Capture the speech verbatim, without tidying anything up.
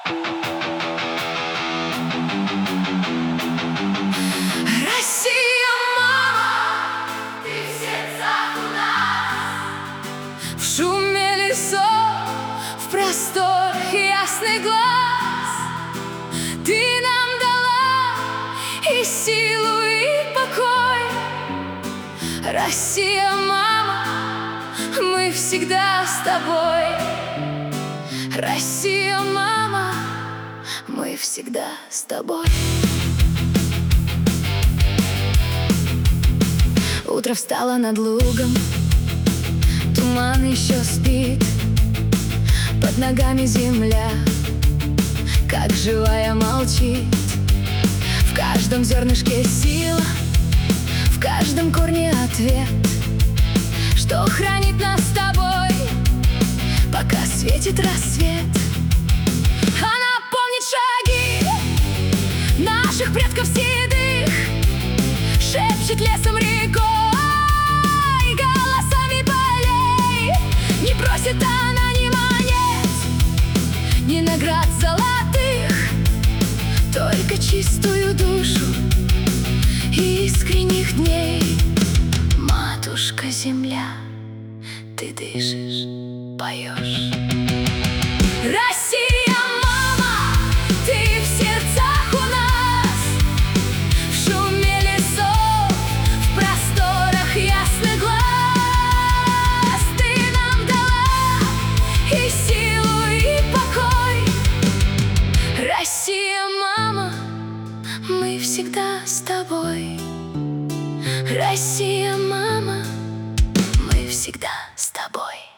Россия, мама, ты в сердцах у нас, в шуме лесов, в просторах ясный глаз. Ты нам дала и силу, и покой. Россия, мама, мы всегда с тобой. Россия, мама, мы всегда с тобой. Утро встало над лугом, туман еще спит, под ногами земля, как живая, молчит. В каждом зернышке сила, в каждом корне ответ, что хранит нас с тобой, пока светит рассвет. Она помнит шаги наших предков седых, шепчет лесом, рекой, голосами полей. Не просит она ни монет, ни наград золотых, только чистую душу и искренних дней. Матушка земля, ты дышишь, поешь. Россия, мама, ты в сердцах у нас, в шуме лесов, в просторах ясный глаз. Ты нам дала и силу, и покой. Россия, мама, мы всегда с тобой. Россия, мама, мы всегда с тобой.